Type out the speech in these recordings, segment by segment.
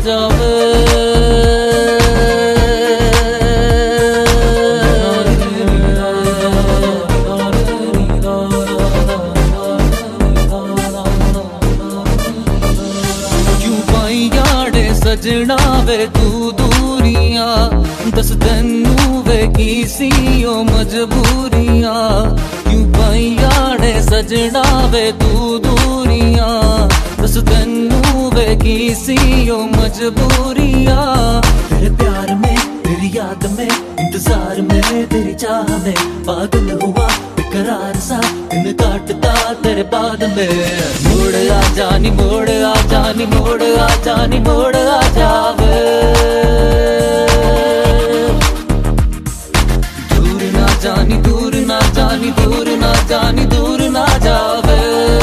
जावे। क्यों पाई याड़े सजना वे तू दूरियां, दस तेनू वे की सी ओ मजबूरियां। क्यों पाई याड़े सजना वे तू दूरियां, दस तेनू वे की सी ओ मजबूरियां। तेरे प्यार में, तेरी याद में, इंतजार में, तेरी चाह में पागल हुआ बेकरार सा दिन काटता तेरे बाद में। मोड़ आ जानी, मोड़ आ जानी, मोड़ आ जानी, मोड़ आ जावे। दूर ना जानी, दूर ना जानी, दूर ना जानी, दूर ना जावे।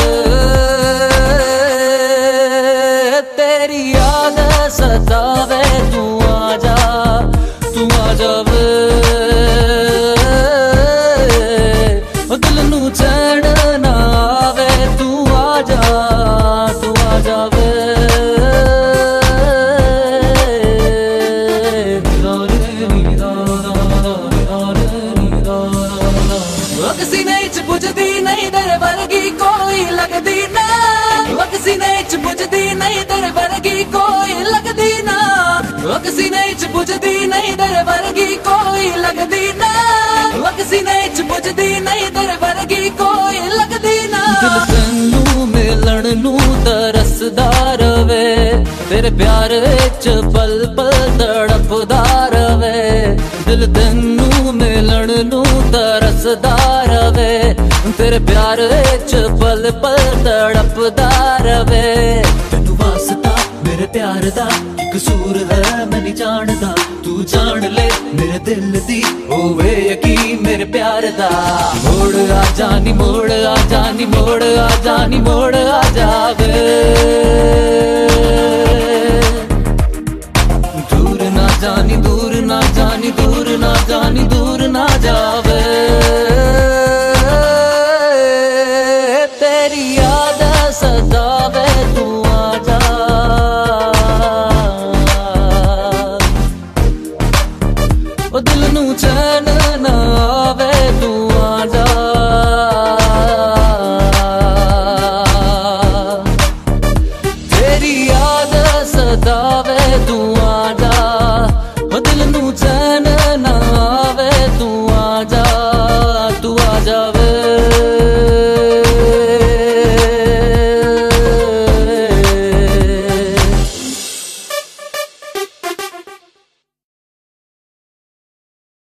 तेरी याद सतावे, तू आजा, तू आ जावे। दिल नू चैन ना आवे, तू आजा, तू आ जावे। किसी नहीं च बुझदी नहीं तेरे वर्गी कोई लगदी ना, किसी नहीं च बुझदी नहीं तेरे वर्गी कोई लगदी ना, किसी नहीं च बुझदी नहीं तेरे वर्गी कोई लगदी ना, किसी नहीं च बुझदी नहीं तेरे वर्गी कोई लगदी ना। दिल तैनू मिलन नू तरसदा रवे, तेरे प्यार च पल पल तड़पदा रवे। दिल तैनू मिलन नू तरसदा रवे, तेरे प्यार च पल पल तड़पदा रवे। तैनू वास्ता मेरे प्यार दा की कसूर है मैं नहीं जानदा, तू जान ले मेरे दिल दी होवे यकीन मेरे प्यार दा। मोड़ आ जानी, मोड़ आ जानी, मोड़ आ जानी, मोड़ आ जावे। दूर ना जानी, दूर ना जानी, दूर ना जानी, दूर ना जावे। तेरी याद सतावे, तू आजा। ओ दिल नू चैन ना आवे, तू आजा। तेरी याद सतावे, तू आजा। ओ दिल नू चैन ना आवे, तू आजा, तू आ जावे।